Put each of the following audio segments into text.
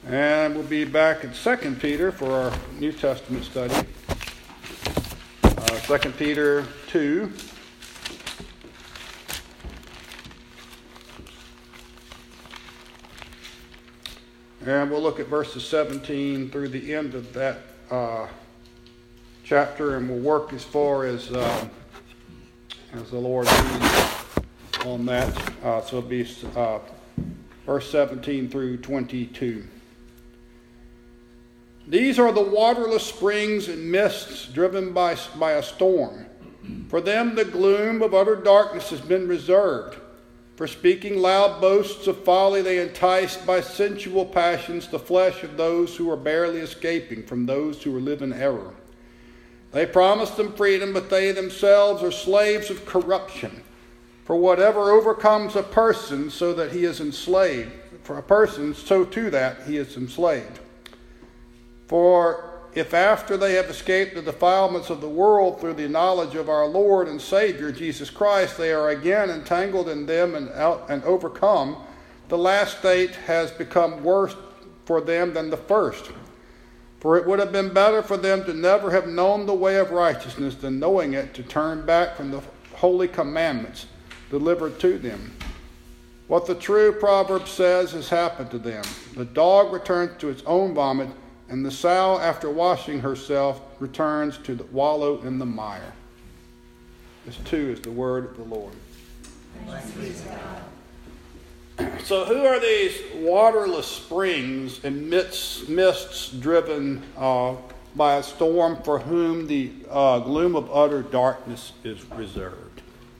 And we'll be back in 2 Peter for our New Testament study. 2 Peter 2. And we'll look at verses 17 through the end of that chapter, and we'll work as far as the Lord leads on that. So it'll be verse 17 through 22. These are the waterless springs and mists driven by a storm. For them the gloom of utter darkness has been reserved. For speaking loud boasts of folly, they enticed by sensual passions the flesh of those who are barely escaping from those who live in error. They promise them freedom, but they themselves are slaves of corruption. For whatever overcomes a person, so that he is enslaved. For a person, so to that he is enslaved. For if after they have escaped the defilements of the world through the knowledge of our Lord and Savior Jesus Christ, they are again entangled in them and overcome, the last state has become worse for them than the first. For it would have been better for them to never have known the way of righteousness than knowing it to turn back from the holy commandments delivered to them. What the true proverb says has happened to them. The dog returns to its own vomit, and the sow, after washing herself, returns to wallow in the mire. This too is the word of the Lord. So who are these waterless springs and mists driven by a storm, for whom the gloom of utter darkness is reserved?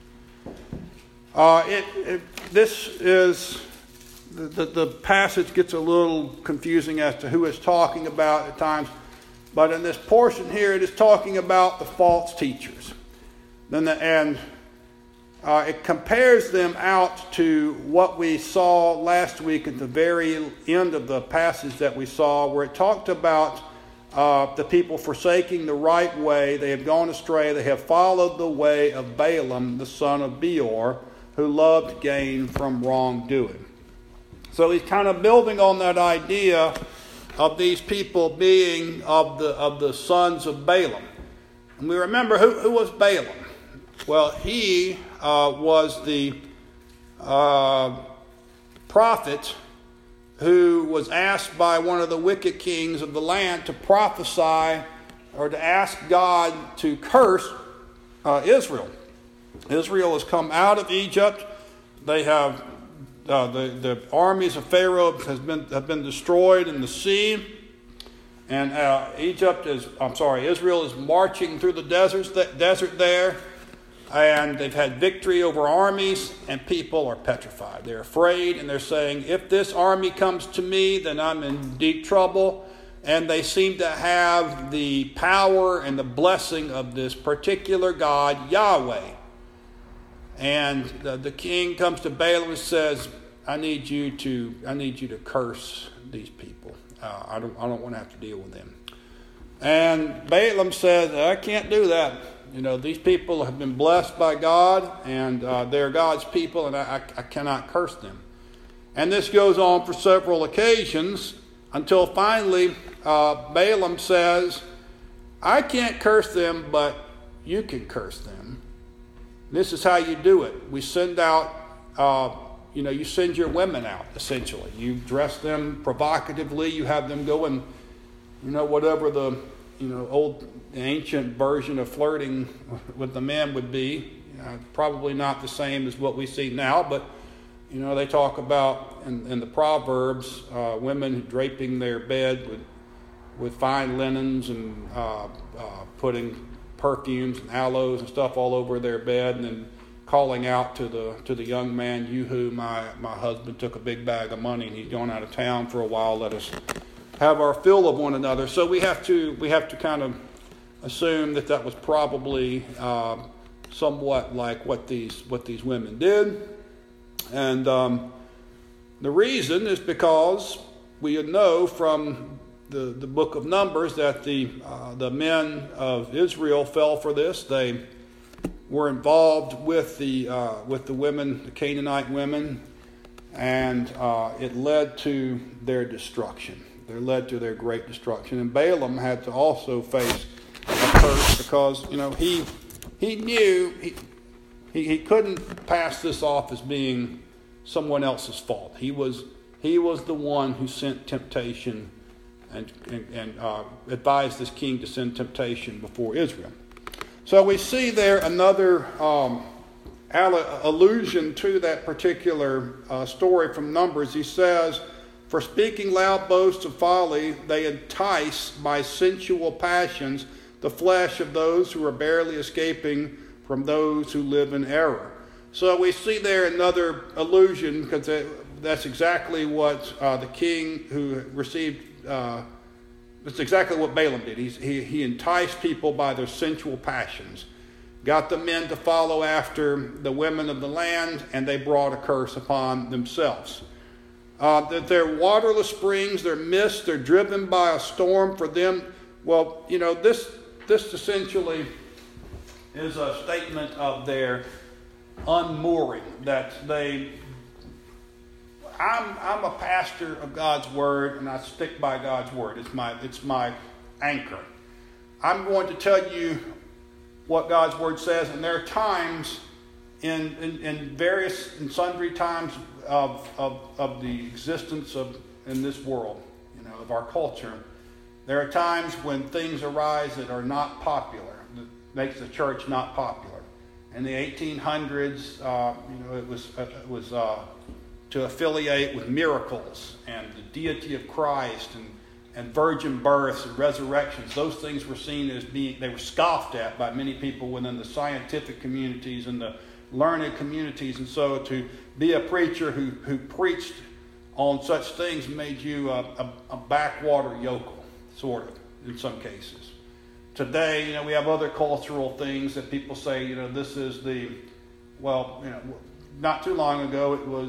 This is... The passage gets a little confusing as to who it's talking about at times. But in this portion here, it is talking about the false teachers. It compares them out to what we saw last week at the very end of the passage that we saw, where it talked about the people forsaking the right way. They have gone astray. They have followed the way of Balaam, the son of Beor, who loved gain from wrongdoing. So he's kind of building on that idea of these people being of the sons of Balaam. And we remember who was Balaam. Well, he was the prophet who was asked by one of the wicked kings of the land to prophesy or to ask God to curse Israel. Israel has come out of Egypt. They have the armies of Pharaoh have been destroyed in the sea, and Israel is marching through the desert there, and they've had victory over armies, and people are petrified. They're afraid, and they're saying, if this army comes to me, then I'm in deep trouble. And they seem to have the power and the blessing of this particular God, Yahweh. And the king comes to Balaam and says, I need you to curse these people. I don't want to have to deal with them. And Balaam says, I can't do that. These people have been blessed by God, and they're God's people, and I cannot curse them. And this goes on for several occasions until finally Balaam says, I can't curse them, but you can curse them. This is how you do it. We send out, you send your women out, essentially. You dress them provocatively. You have them go and, whatever the, old ancient version of flirting with the men would be. Probably not the same as what we see now, but, they talk about in the Proverbs, women draping their bed with fine linens and putting perfumes and aloes and stuff all over their bed, and then calling out to the young man, my husband took a big bag of money and he's gone out of town for a while. Let us have our fill of one another. So we have to kind of assume that was probably somewhat like what these women did, and the reason is because we know from the book of Numbers that the men of Israel fell for this. They were involved with the women, the Canaanite women, and it led to their destruction. They're led to their great destruction. And Balaam had to also face a curse because, he knew he couldn't pass this off as being someone else's fault. He was the one who sent temptation and advised this king to send temptation before Israel. So we see there another allusion to that particular story from Numbers. He says, "For speaking loud boasts of folly, they entice by sensual passions the flesh of those who are barely escaping from those who live in error." So we see there another allusion, because that's exactly what the king who received, that's exactly what Balaam did. He enticed people by their sensual passions, got the men to follow after the women of the land, and they brought a curse upon themselves. That they're waterless springs, they're mist, they're driven by a storm for them. Well, this essentially is a statement of their unmooring, that I'm a pastor of God's word, and I stick by God's word. It's my anchor. I'm going to tell you what God's word says, and there are times in various and sundry times of the existence in this world, of our culture, there are times when things arise that are not popular, that makes the church not popular. In the 1800s, it was to affiliate with miracles and the deity of Christ and virgin births and resurrections. Those things were seen as they were scoffed at by many people within the scientific communities and the learned communities. And so to be a preacher who preached on such things made you a backwater yokel, sort of, in some cases. Today, we have other cultural things that people say, this is not too long ago it was,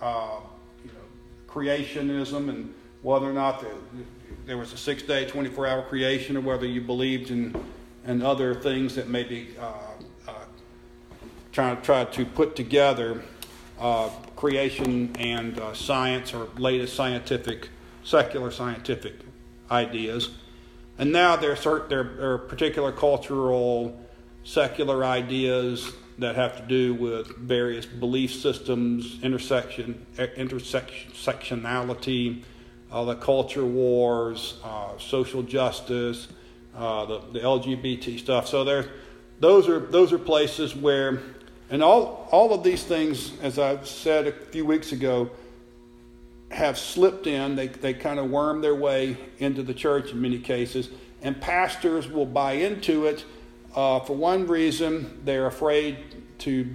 creationism, and whether or not there was a 6-day, 24-hour creation, or whether you believed in other things that maybe try to put together creation and science, or latest secular scientific ideas. And now there are particular cultural, secular ideas that have to do with various belief systems, intersectionality, the culture wars, social justice, the LGBT stuff. So those are places where, and all of these things, as I said a few weeks ago, have slipped in. They kind of worm their way into the church in many cases, and pastors will buy into it. For one reason, they're afraid to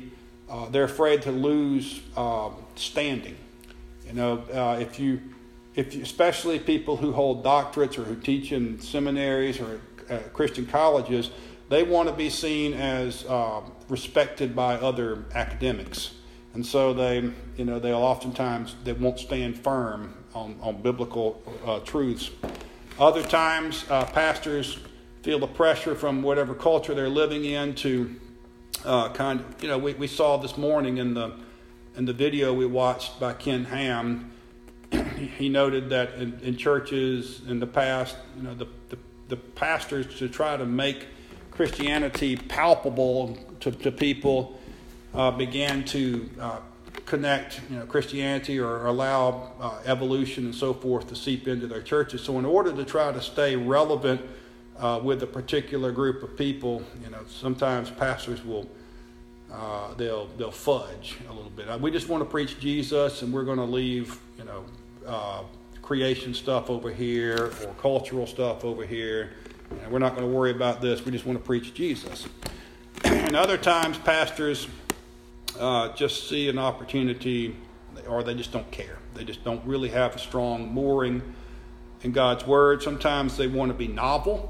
lose standing. If you, especially people who hold doctorates or who teach in seminaries or Christian colleges, they want to be seen as respected by other academics, and so they'll oftentimes they won't stand firm on biblical truths. Other times, pastors feel the pressure from whatever culture they're living in to we saw this morning in the video we watched by Ken Ham. He noted that in churches in the past, the pastors, to try to make Christianity palpable to people, began to connect Christianity or allow evolution and so forth to seep into their churches. So in order to try to stay relevant with a particular group of people, sometimes pastors will they'll fudge a little bit. We just want to preach Jesus, and we're going to leave creation stuff over here or cultural stuff over here. We're not going to worry about this. We just want to preach Jesus. And other times, pastors just see an opportunity, or they just don't care. They just don't really have a strong mooring in God's word. Sometimes they want to be novel.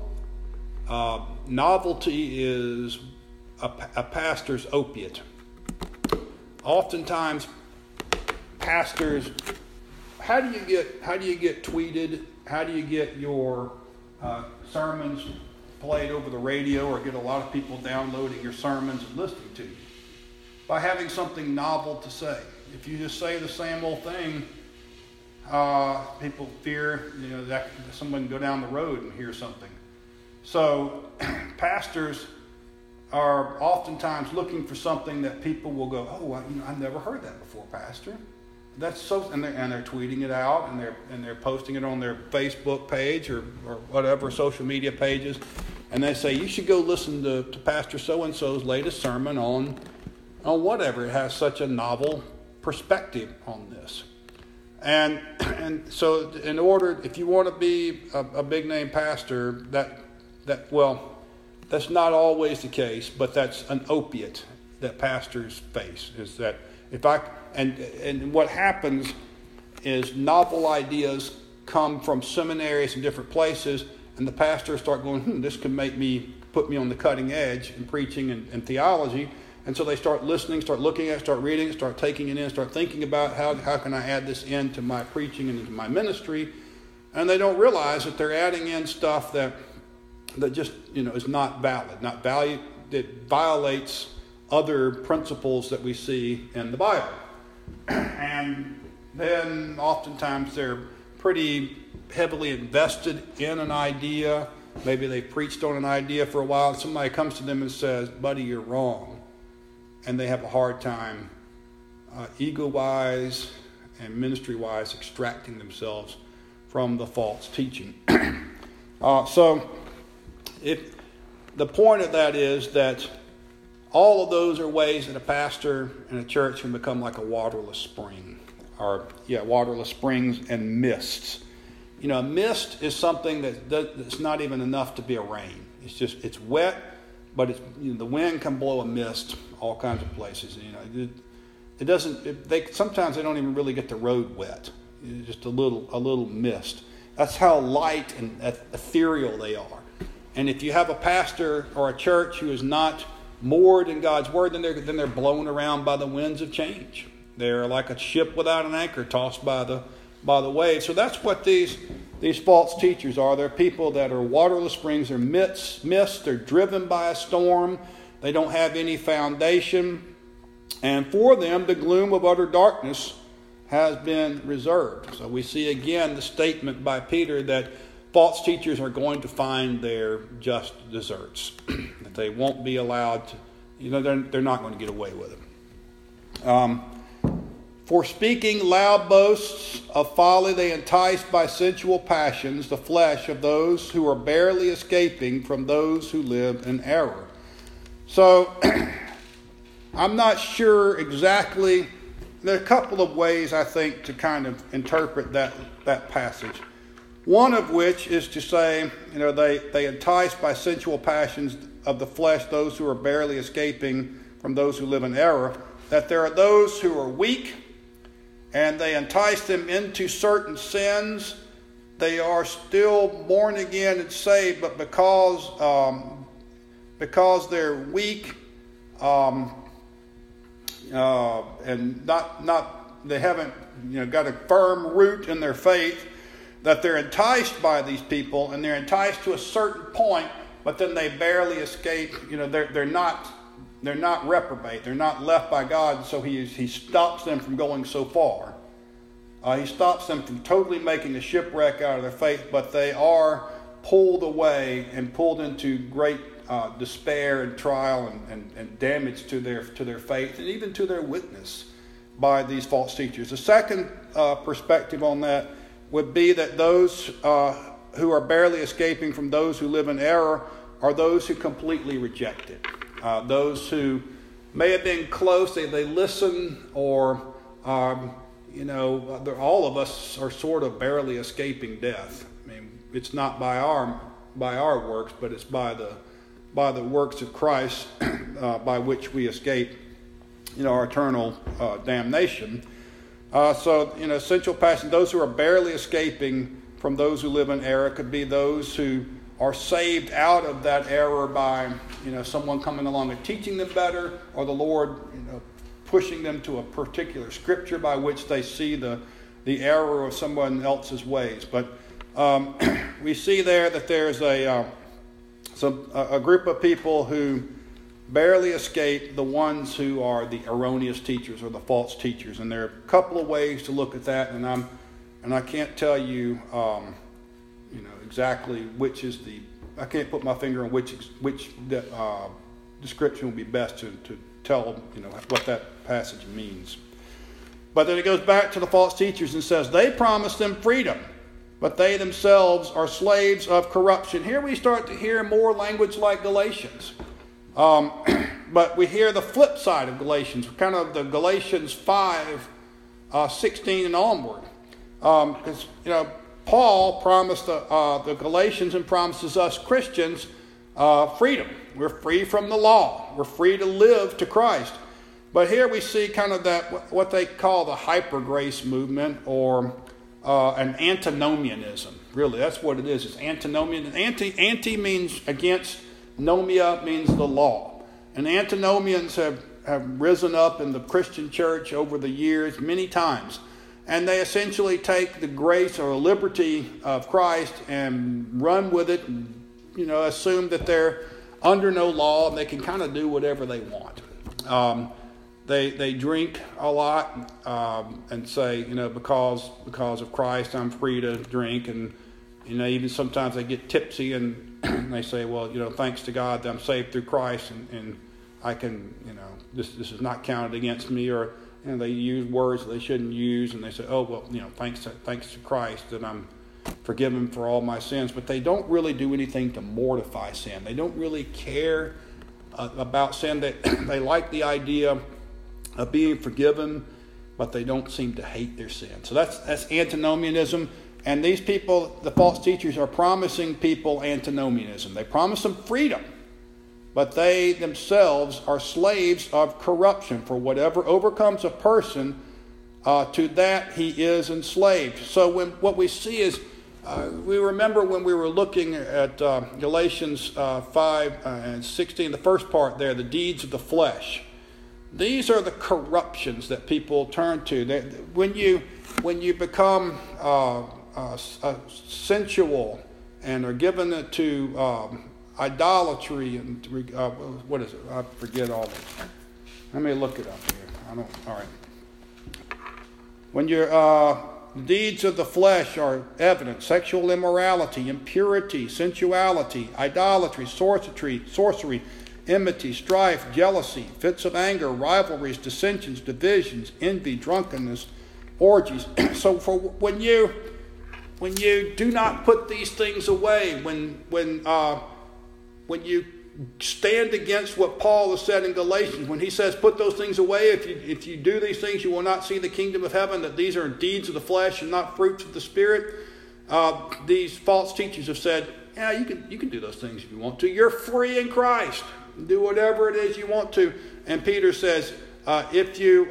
Novelty is a pastor's opiate. Oftentimes, pastors, how do you get tweeted? How do you get your sermons played over the radio, or get a lot of people downloading your sermons and listening to you? By having something novel to say. If you just say the same old thing, People fear, that someone can go down the road and hear something. So pastors are oftentimes looking for something that people will go, oh, I've never heard that before, Pastor. That's so, and they're tweeting it out, and they're posting it on their Facebook page or whatever social media pages, and they say you should go listen to Pastor so and so's latest sermon on whatever. It has such a novel perspective on this, and so if you want to be a big name pastor, that's not always the case, but that's an opiate that pastors face. Is that and what happens is novel ideas come from seminaries and different places, and the pastors start going, this could put me on the cutting edge in preaching and theology. And so they start listening, start looking at it, start reading it, start taking it in, start thinking about how can I add this into my preaching and into my ministry. And they don't realize that they're adding in stuff that just, is not valid, that violates other principles that we see in the Bible. And then oftentimes they're pretty heavily invested in an idea. Maybe they preached on an idea for a while, and somebody comes to them and says, buddy, you're wrong. And they have a hard time ego-wise and ministry-wise extracting themselves from the false teaching. So the point of that is that all of those are ways that a pastor and a church can become like a waterless spring. Waterless springs and mists. A mist is something that's not even enough to be a rain. It's wet, but the wind can blow a mist all kinds of places. It doesn't. Sometimes they don't even really get the road wet. It's just a little mist. That's how light and ethereal they are. And if you have a pastor or a church who is not moored in God's word, then they're blown around by the winds of change. They're like a ship without an anchor, tossed by the waves. So that's what these false teachers are. They're people that are waterless springs. They're mists. They're driven by a storm. They don't have any foundation. And for them, the gloom of utter darkness has been reserved. So we see again the statement by Peter that false teachers are going to find their just deserts. That they won't be allowed to, they're not going to get away with it. For speaking loud boasts of folly, they entice by sensual passions the flesh of those who are barely escaping from those who live in error. So, I'm not sure exactly. There are a couple of ways, I think, to kind of interpret that passage. One of which is to say, they entice by sensual passions of the flesh those who are barely escaping from those who live in error. That there are those who are weak, and they entice them into certain sins. They are still born again and saved, but because they're weak and they haven't got a firm root in their faith, that they're enticed by these people, and they're enticed to a certain point, but then they barely escape. They're not reprobate. They're not left by God, so he stops them from going so far. He stops them from totally making a shipwreck out of their faith, but they are pulled away and pulled into great despair and trial and damage to their faith and even to their witness by these false teachers. The second perspective on that would be that those who are barely escaping from those who live in error are those who completely reject it. Those who may have been close, they listen, or all of us are sort of barely escaping death. I mean, it's not by our works, but it's by the works of Christ by which we escape, our eternal damnation. Sensual passion. Those who are barely escaping from those who live in error could be those who are saved out of that error by someone coming along and teaching them better, or the Lord pushing them to a particular scripture by which they see the error of someone else's ways. But we see there that there's a group of people who barely escape the ones who are the erroneous teachers or the false teachers, and there are a couple of ways to look at that, and and I can't tell you, exactly which is I can't put my finger on which description would be best to tell, what that passage means. But then it goes back to the false teachers and says, they promise them freedom, but they themselves are slaves of corruption. Here we start to hear more language like Galatians. But we hear the flip side of Galatians, kind of the Galatians 5:16 and onward. Because, Paul promised the Galatians and promises us Christians freedom. We're free from the law. We're free to live to Christ. But here we see kind of that, what they call the hyper-grace movement, or an antinomianism. Really, that's what it is. It's antinomian. Anti means against, nomia means the law. And antinomians have risen up in the Christian church over the years many times. And they essentially take the grace or liberty of Christ and run with it and, assume that they're under no law and they can kind of do whatever they want. They drink a lot and say, because of Christ, I'm free to drink. And, even sometimes they get tipsy and they say, well, thanks to God that I'm saved through Christ and I can, this is not counted against me. Or, they use words that they shouldn't use, and they say, oh, well, thanks to Christ that I'm forgiven for all my sins. But they don't really do anything to mortify sin. They don't really care about sin. They like the idea of being forgiven, but they don't seem to hate their sin. So that's antinomianism. And these people, the false teachers, are promising people antinomianism. They promise them freedom, but they themselves are slaves of corruption. For whatever overcomes a person, to that he is enslaved. So what we see is, we remember when we were looking at Galatians 5:16, the first part there, the deeds of the flesh. These are the corruptions that people turn to. When you become sensual and are given to idolatry and what is it? I forget all this. Let me look it up here. All right. When your deeds of the flesh are evident: sexual immorality, impurity, sensuality, idolatry, sorcery, enmity, strife, jealousy, fits of anger, rivalries, dissensions, divisions, envy, drunkenness, orgies. So when you do not put these things away, when you stand against what Paul has said in Galatians, when he says, put those things away, if you do these things, you will not see the kingdom of heaven, that these are deeds of the flesh and not fruits of the Spirit. These false teachers have said, yeah, you can do those things if you want to. You're free in Christ. Do whatever it is you want to. And Peter says, if you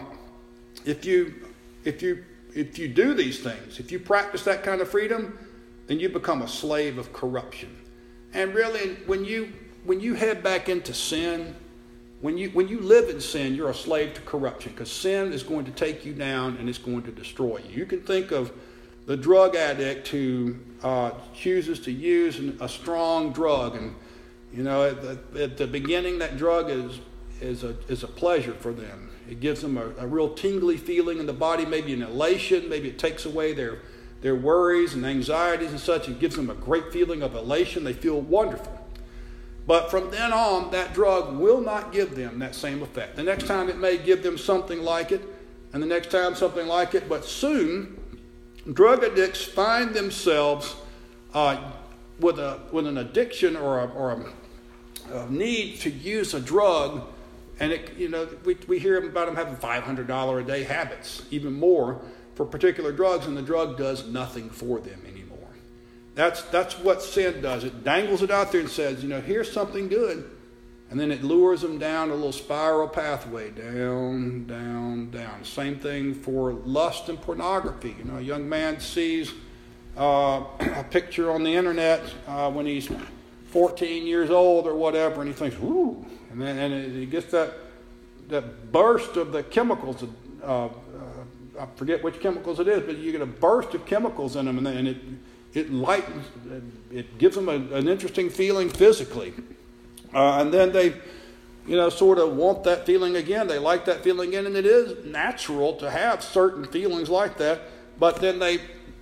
do these things, if you practice that kind of freedom, then you become a slave of corruption. And really, when you head back into sin, when you live in sin, you're a slave to corruption, because sin is going to take you down and it's going to destroy you. You can think of the drug addict who chooses to use a strong drug, and at the beginning, that drug is a pleasure for them. It gives them a real tingly feeling in the body, maybe an elation, maybe it takes away their worries and anxieties and such. It gives them a great feeling of elation. They feel wonderful. But from then on, that drug will not give them that same effect. The next time it may give them something like it, and the next time something like it, but soon drug addicts find themselves with an addiction or a need to use a drug, and we hear about them having $500 a day habits, even more, for particular drugs, and the drug does nothing for them anymore. That's what sin does. It dangles it out there and says, here's something good, and then it lures them down a little spiral pathway, down, down, down. Same thing for lust and pornography. A young man sees a picture on the internet when he's 14 years old or whatever, and he thinks, ooh, and then he gets that burst of the chemicals. I forget which chemicals it is, but you get a burst of chemicals in them, and it lightens, it gives them an interesting feeling physically. And then they, sort of want that feeling again. They like that feeling again, and it is natural to have certain feelings like that. But then they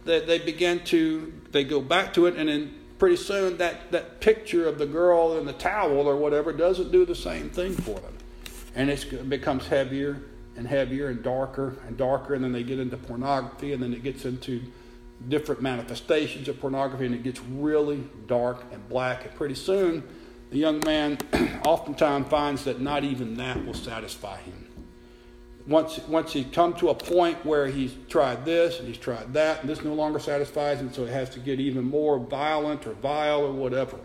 go back to it, and then pretty soon that picture of the girl in the towel or whatever doesn't do the same thing for them. And it becomes heavier and heavier and darker, and then they get into pornography, and then it gets into different manifestations of pornography, and it gets really dark and black. And pretty soon, the young man oftentimes finds that not even that will satisfy him. Once he's come to a point where he's tried this and he's tried that, and this no longer satisfies him, so he has to get even more violent or vile or whatever.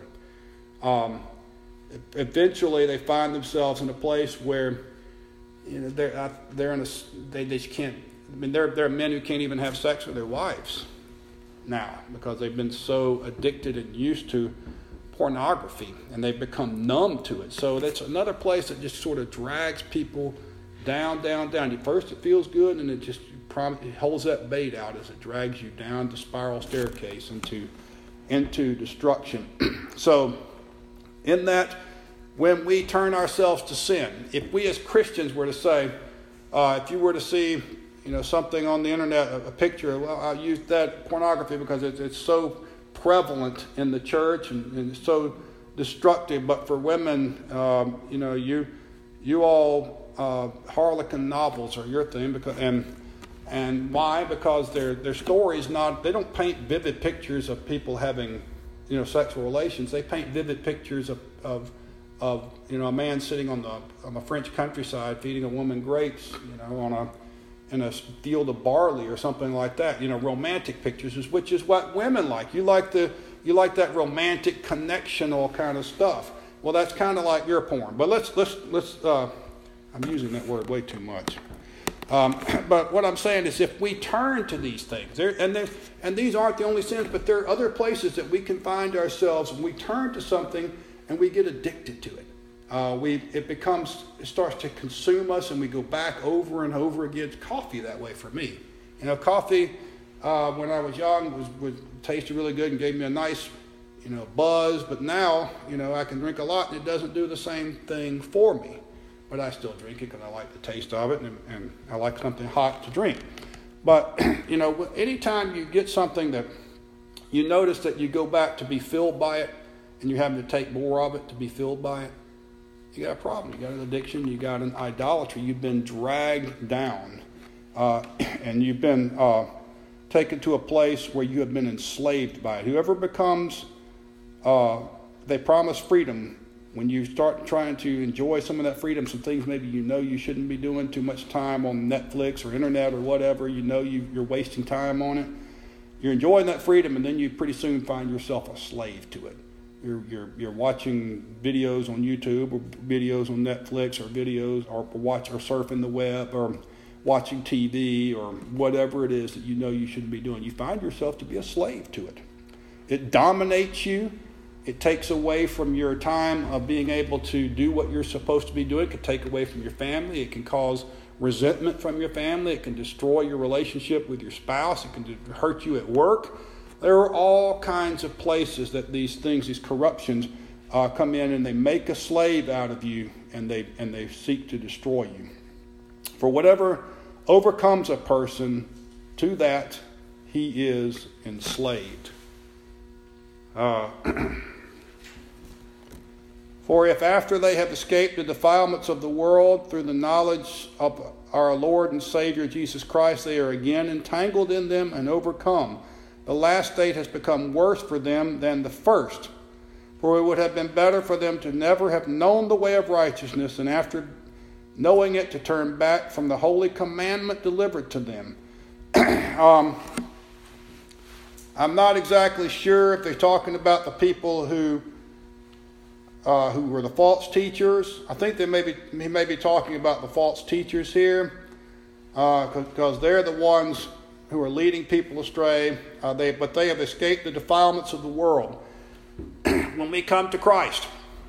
Eventually, they find themselves in a place where they're in a they just can't. I mean, there are men who can't even have sex with their wives now because they've been so addicted and used to pornography, and they've become numb to it. So that's another place that just sort of drags people down. First it feels good, and it holds that bait out as it drags you down the spiral staircase into destruction. So in that, when we turn ourselves to sin, if we as Christians were to say, if you were to see something on the internet, a picture, well, I'll use that pornography because it's so prevalent in the church and it's so destructive. But for women, you all Harlequin novels are your thing, and why? Because their stories they don't paint vivid pictures of people having sexual relations. They paint vivid pictures of a man sitting on the French countryside feeding a woman grapes in a field of barley or something like that. Romantic pictures, which is what women like. You like that romantic connectional kind of stuff. Well, that's kind of like your porn. But let's I'm using that word way too much. But what I'm saying is, if we turn to these things, and these aren't the only sins, but there are other places that we can find ourselves when we turn to something and we get addicted to it. It starts to consume us, and we go back over and over again. It's coffee that way for me. Coffee when I was young tasted really good and gave me a nice buzz. But now I can drink a lot, and it doesn't do the same thing for me. But I still drink it because I like the taste of it, and I like something hot to drink. But, anytime you get something that you notice that you go back to be filled by it, and you're having to take more of it to be filled by it, you got a problem. You got an addiction. You got an idolatry. You've been dragged down, and you've been taken to a place where you have been enslaved by it. Whoever becomes, they promise freedom. When you start trying to enjoy some of that freedom, some things maybe you shouldn't be doing too much time on Netflix or internet or whatever, you're wasting time on it. You're enjoying that freedom, and then you pretty soon find yourself a slave to it. You're watching videos on YouTube or videos on Netflix or videos or surfing the web or watching TV or whatever it is that you shouldn't be doing. You find yourself to be a slave to it. It dominates you. It takes away from your time of being able to do what you're supposed to be doing. It can take away from your family. It can cause resentment from your family. It can destroy your relationship with your spouse. It can hurt you at work. There are all kinds of places that these corruptions come in, and they make a slave out of you, and they seek to destroy you. For whatever overcomes a person, to that he is enslaved. For if after they have escaped the defilements of the world through the knowledge of our Lord and Savior Jesus Christ, they are again entangled in them and overcome, the last state has become worse for them than the first. For it would have been better for them to never have known the way of righteousness, and after knowing it, to turn back from the holy commandment delivered to them. I'm not exactly sure if they're talking about the people who were the false teachers. I think he may be talking about the false teachers here, because they're the ones who are leading people astray. But they have escaped the defilements of the world. When we come to Christ,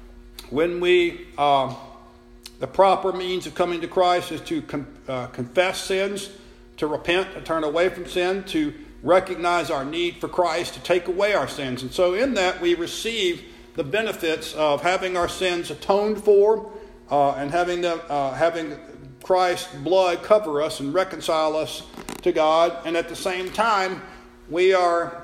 the proper means of coming to Christ is to confess sins, to repent, to turn away from sin, to recognize our need for Christ to take away our sins. And so in that we receive the benefits of having our sins atoned for, and having Christ's blood cover us and reconcile us to God, and at the same time, we are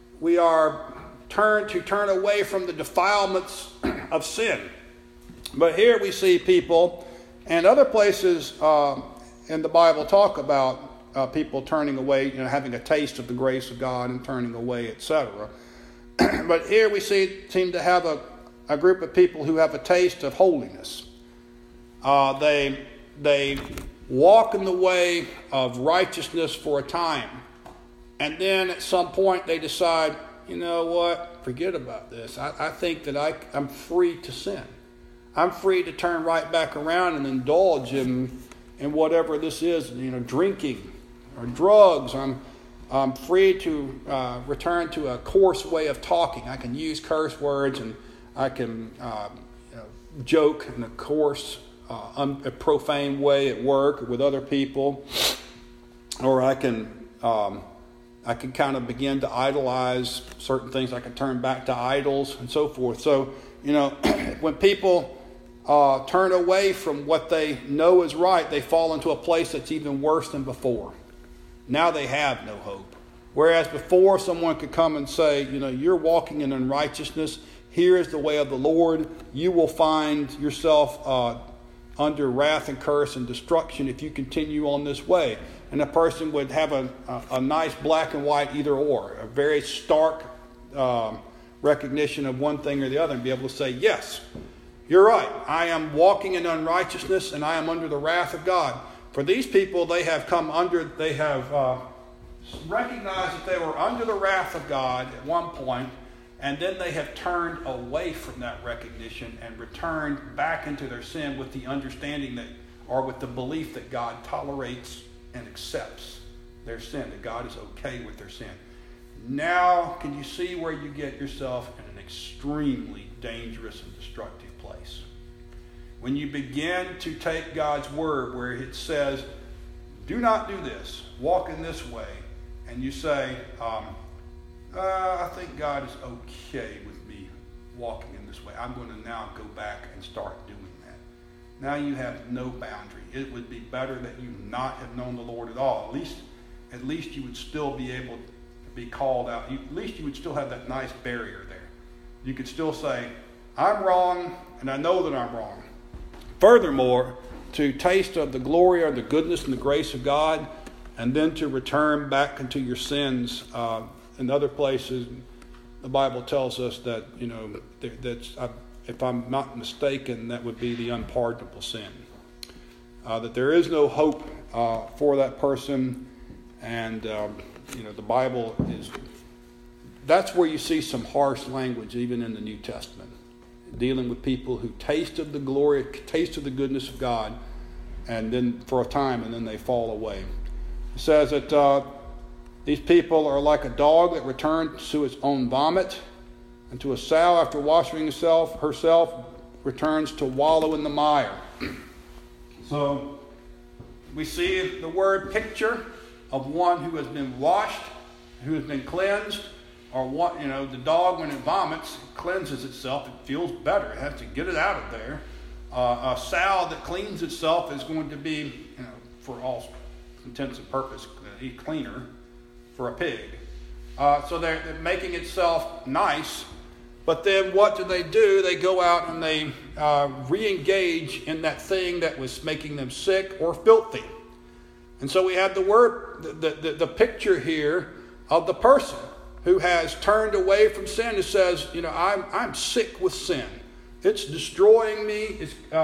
turn away from the defilements of sin. But here we see people, and other places in the Bible talk about people turning away, having a taste of the grace of God and turning away, etc. But here we seem to have a group of people who have a taste of holiness. They walk in the way of righteousness for a time, and then at some point they decide, you know what, forget about this. I think that I'm free to sin. I'm free to turn right back around and indulge in whatever this is, drinking or drugs. I'm free to return to a coarse way of talking. I can use curse words, and I can joke in a coarse, a profane way at work or with other people, or I can kind of begin to idolize certain things. I can turn back to idols and so forth. So, when people turn away from what they know is right, they fall into a place that's even worse than before. Now they have no hope. Whereas before, someone could come and say, you're walking in unrighteousness. Here is the way of the Lord. You will find yourself under wrath and curse and destruction if you continue on this way. And a person would have a nice black and white either or, a very stark recognition of one thing or the other, and be able to say, yes, you're right. I am walking in unrighteousness, and I am under the wrath of God. For these people, they have recognized that they were under the wrath of God at one point, and then they have turned away from that recognition and returned back into their sin with the understanding that, or with the belief that God tolerates and accepts their sin, that God is okay with their sin. Now, can you see where you get yourself in an extremely dangerous and destructive place? When you begin to take God's word where it says, do not do this, walk in this way, and you say, I think God is okay with me walking in this way. I'm going to now go back and start doing that. Now you have no boundary. It would be better that you not have known the Lord at all. At least you would still be able to be called out. At least you would still have that nice barrier there. You could still say, I'm wrong, and I know that I'm wrong. Furthermore, to taste of the glory or the goodness and the grace of God, and then to return back into your sins. In other places, the Bible tells us that, if I'm not mistaken, that would be the unpardonable sin. That there is no hope for that person, and the Bible that's where you see some harsh language even in the New Testament, dealing with people who taste of the glory, taste of the goodness of God, and then for a time, and then they fall away. It says that these people are like a dog that returns to its own vomit, and to a sow after washing herself returns to wallow in the mire. So we see the word picture of one who has been washed, who has been cleansed, or what, the dog when it vomits, it cleanses itself, it feels better, it has to get it out of there. A sow that cleans itself is going to be, for all intents and purposes, cleaner for a pig. So they're making itself nice, but then what do? They go out and they re-engage in that thing that was making them sick or filthy. And so we have the word, the picture here of the person who has turned away from sin. It says, I'm sick with sin. It's destroying me.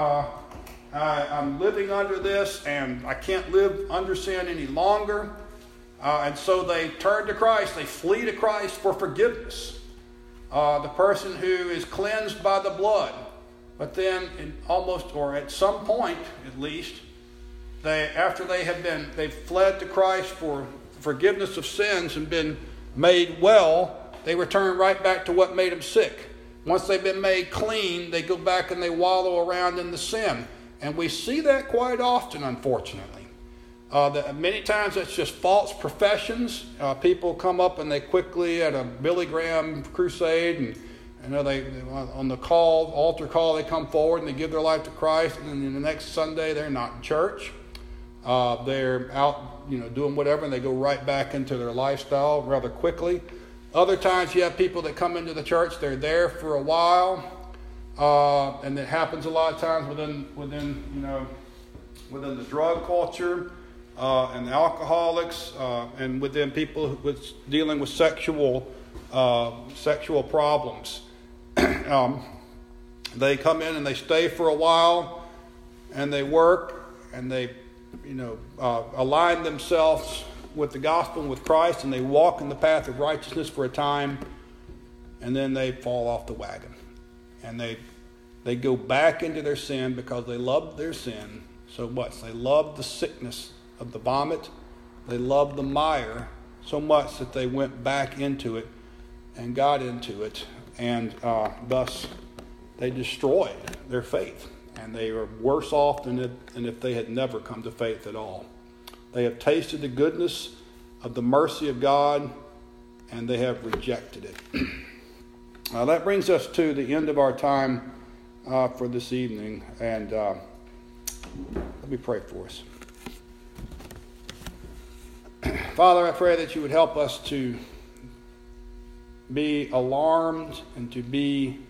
I'm living under this, and I can't live under sin any longer. And so they turn to Christ. They flee to Christ for forgiveness. The person who is cleansed by the blood. But then at some point at least, they've fled to Christ for forgiveness of sins and been made well, they return right back to what made them sick. Once they've been made clean, they go back and they wallow around in the sin. And we see that quite often, unfortunately. Many times it's just false professions. People come up and they quickly, at a Billy Graham crusade, and they on the altar call, they come forward and they give their life to Christ, and then the next Sunday they're not in church. They're out doing whatever, and they go right back into their lifestyle rather quickly. Other times you have people that come into the church, they're there for a while, and it happens a lot of times within the drug culture and the alcoholics, and within people dealing with sexual problems. They come in and they stay for a while, and they work, and they align themselves with the gospel and with Christ, and they walk in the path of righteousness for a time, and then they fall off the wagon, and they go back into their sin because they love their sin so much. They love the sickness of the vomit. They love the mire so much that they went back into it and got into it, and thus they destroyed their faith, and they are worse off than if they had never come to faith at all. They have tasted the goodness of the mercy of God, and they have rejected it. That brings us to the end of our time for this evening, and let me pray for us. Father, I pray that you would help us to be alarmed and to be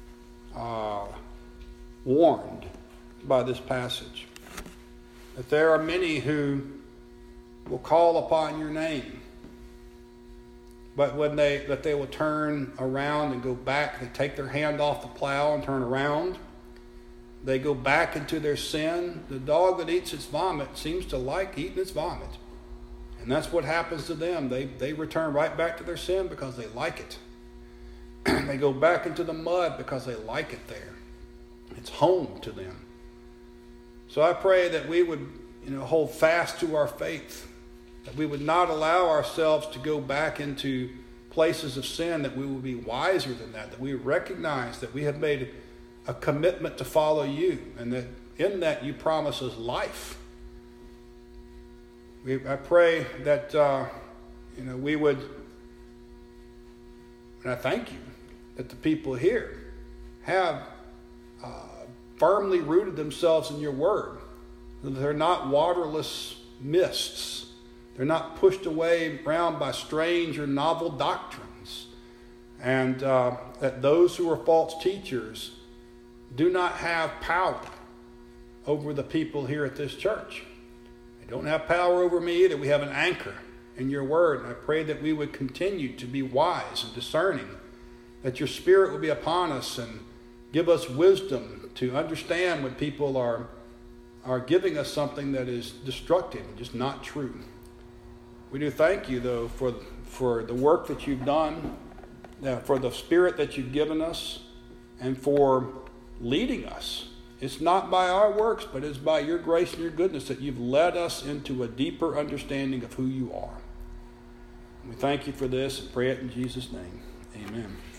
warned by this passage. That there are many who will call upon your name, but that they will turn around and go back. They take their hand off the plow and turn around. They go back into their sin. The dog that eats its vomit seems to like eating its vomit. And that's what happens to them. They return right back to their sin because they like it. They go back into the mud because they like it there. It's home to them. So I pray that we would hold fast to our faith, that we would not allow ourselves to go back into places of sin, that we will be wiser than that we recognize that we have made a commitment to follow you, and that in that you promise us life. I pray that we would, and I thank you that the people here have firmly rooted themselves in your word. That they're not waterless mists. They're not pushed away around by strange or novel doctrines. And that those who are false teachers do not have power over the people here at this church. They don't have power over me either. We have an anchor in your word. And I pray that we would continue to be wise and discerning, that your Spirit will be upon us and give us wisdom to understand when people are giving us something that is destructive and just not true. We do thank you, though, for the work that you've done, for the Spirit that you've given us, and for leading us. It's not by our works, but it's by your grace and your goodness that you've led us into a deeper understanding of who you are. And we thank you for this and pray it in Jesus' name. Amen.